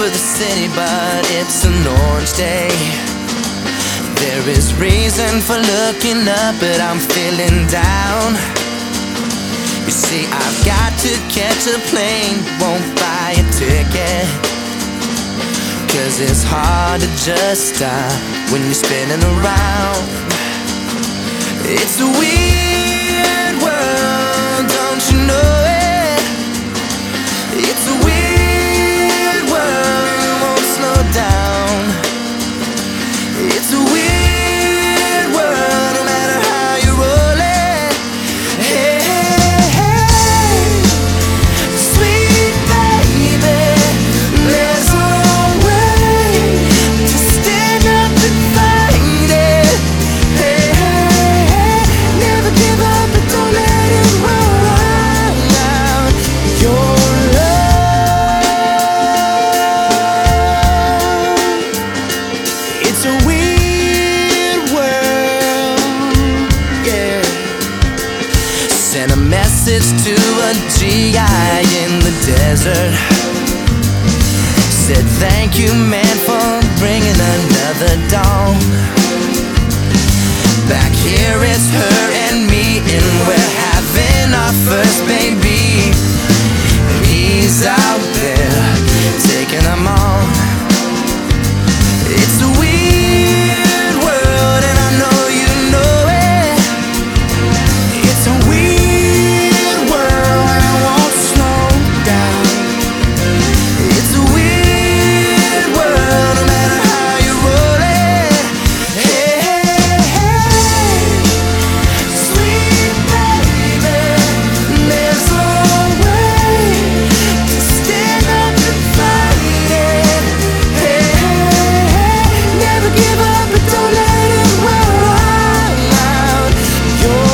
the city, but it's an orange day. There is reason for looking up, but I'm feeling down. You see, I've got to catch a plane, won't buy a ticket, 'cause it's hard to just stop when you're spinning around. It's a weird world, don't you know it? It's a weird world, won't slow down. It's a weird world, no matter how you roll it. Hey, hey, hey, sweet baby, there's no way to stand up and fight it. Hey, hey, hey, never give up, but don't let it run out. Your love, it's a weird world, yeah. Sent a message to a GI in the desert. Said thank you, man, for bringing another dawn. Back here it's her and me, and we're having our first baby. He's out there taking them on. It's a weird world, and I know you know it. It's a weird world, and I won't slow down. It's a weird world, no matter how you roll it. Hey, hey, hey, sweet baby, there's no way to stand up and fight it. Hey, hey, hey, never give up, but don't let it run out. Your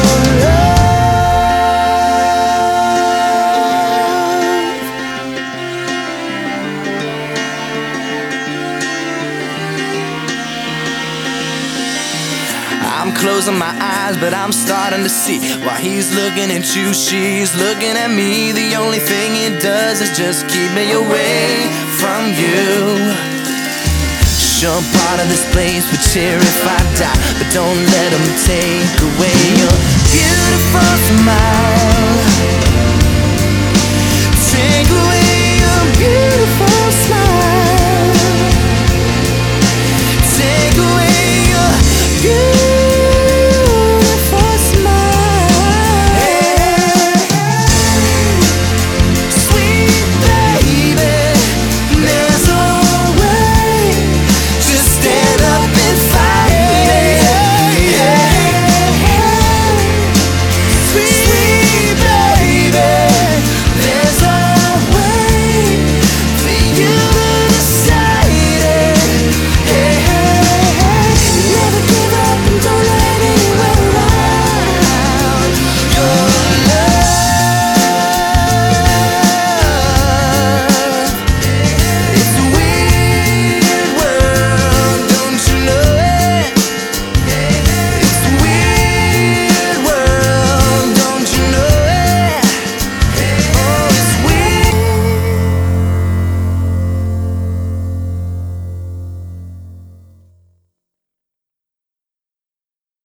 I'm closing my eyes, but I'm starting to see. While he's looking at you, she's looking at me. The only thing it does is just keep me away from you. Sure, part of this place would cheer if I die, but don't let them take away your beautiful smile. Take away your beautiful